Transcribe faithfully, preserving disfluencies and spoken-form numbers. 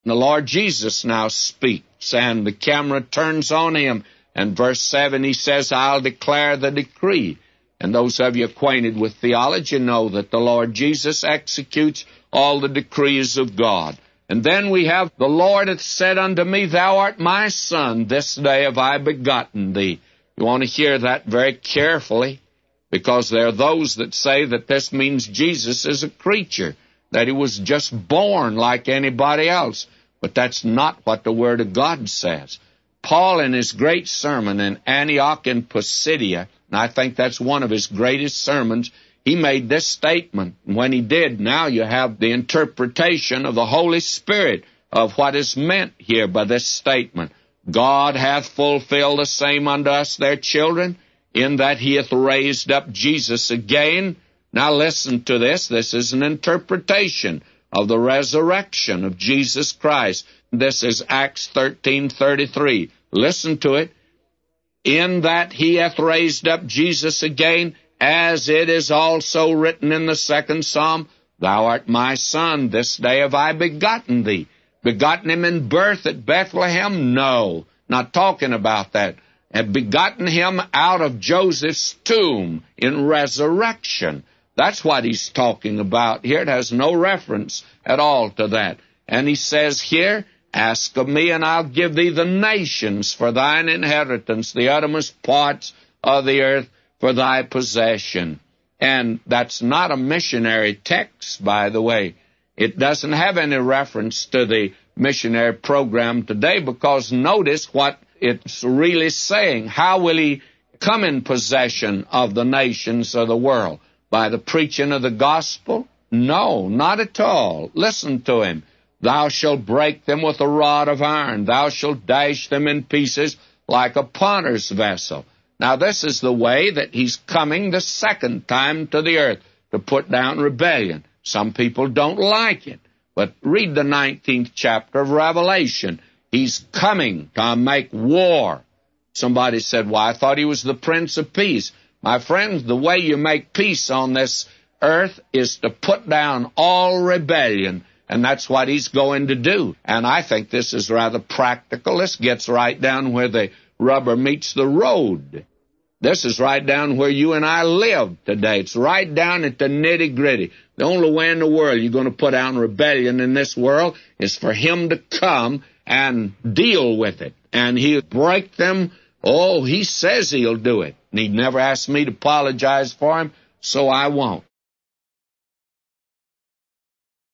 The Lord Jesus now speaks, and the camera turns on him. And verse seven, he says, I'll declare the decree. And those of you acquainted with theology know that the Lord Jesus executes all the decrees of God. And then we have, the Lord hath said unto me, Thou art my Son, this day have I begotten thee. You want to hear that very carefully, because there are those that say that this means Jesus is a creature, that he was just born like anybody else. But that's not what the Word of God says. Paul, in his great sermon in Antioch in Pisidia, and I think that's one of his greatest sermons, he made this statement. And when he did, now you have the interpretation of the Holy Spirit of what is meant here by this statement. God hath fulfilled the same unto us, their children, in that he hath raised up Jesus again. Now listen to this. This is an interpretation of the resurrection of Jesus Christ. This is Acts thirteen thirty-three. Listen to it. In that he hath raised up Jesus again, as it is also written in the second Psalm, Thou art my Son, this day have I begotten thee. Begotten him in birth at Bethlehem? No, not talking about that. Have begotten him out of Joseph's tomb in resurrection. That's what he's talking about here. It has no reference at all to that. And he says here, Ask of me, and I'll give thee the nations for thine inheritance, the uttermost parts of the earth for thy possession. And that's not a missionary text, by the way. It doesn't have any reference to the missionary program today, because notice what it's really saying. How will he come in possession of the nations of the world? By the preaching of the gospel? No, not at all. Listen to him. Thou shalt break them with a rod of iron. Thou shalt dash them in pieces like a potter's vessel. Now, this is the way that he's coming the second time to the earth, to put down rebellion. Some people don't like it, but read the nineteenth chapter of Revelation. He's coming to make war. Somebody said, well, I thought he was the Prince of Peace. My friends, the way you make peace on this earth is to put down all rebellion. And that's what he's going to do. And I think this is rather practical. This gets right down where the rubber meets the road. This is right down where you and I live today. It's right down at the nitty-gritty. The only way in the world you're going to put down rebellion in this world is for him to come and deal with it. And he'll break them. Oh, he says he'll do it. And he never asked me to apologize for him, so I won't.